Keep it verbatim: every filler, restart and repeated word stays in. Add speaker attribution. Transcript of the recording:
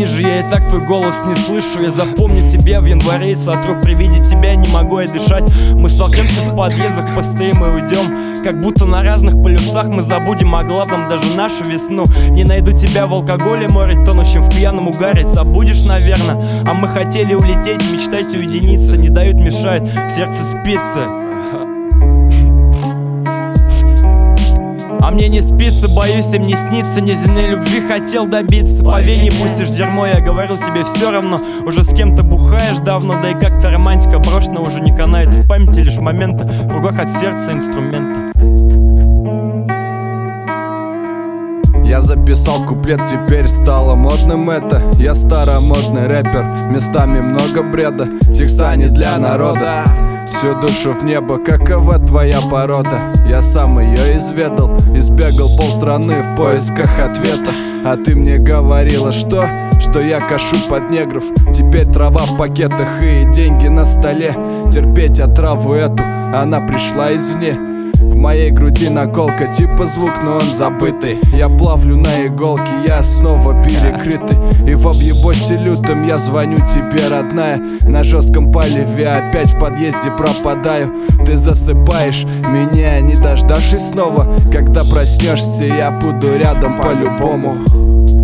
Speaker 1: ниже, я и так твой голос не слышу. Я запомню тебя в январе и сотру при виде тебя, не могу я дышать. Мы столкнемся в подъездах, постоим и уйдем, как будто на разных полюсах. Мы забудем о главном, даже нашу весну. Не найду тебя в алкоголе, море, тонущем в пьяном угаре. Забудешь, наверное, а мы хотели улететь, мечтать уединиться. Не дают, мешают, в сердце спицы. А мне не спится, боюсь, им не снится. Неземной любви хотел добиться. По вене пустишь дерьмо, я говорил тебе все равно. Уже с кем-то бухаешь давно, да и как-то романтика брошена уже не канает. В памяти лишь моменты, в руках от сердца инструмента.
Speaker 2: Я записал куплет, теперь стало модным это. Я старомодный рэпер, местами много бреда. Текста не для народа, всю душу в небо, какова твоя порода? Я сам ее изведал, избегал полстраны в поисках ответа. А ты мне говорила, что? Что я кашу под негров. Теперь трава в пакетах и деньги на столе. Терпеть отраву эту, она пришла извне. В моей груди наколка, типа звук, но он забытый. Я плавлю на иголке, я снова перекрытый. И в объебосе лютом я звоню тебе, родная. На жестком поливе опять в подъезде пропадаю. Ты засыпаешь меня, не дождавшись снова. Когда проснешься, я буду рядом по-любому.